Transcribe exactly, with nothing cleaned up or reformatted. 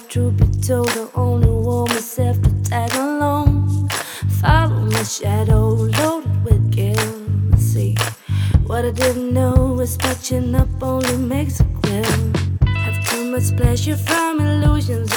truth be told, I only want myself to tag along. Follow my shadow, loaded with guilt. See, what I didn't know was patching up only makes it well. Have too much pleasure from illusions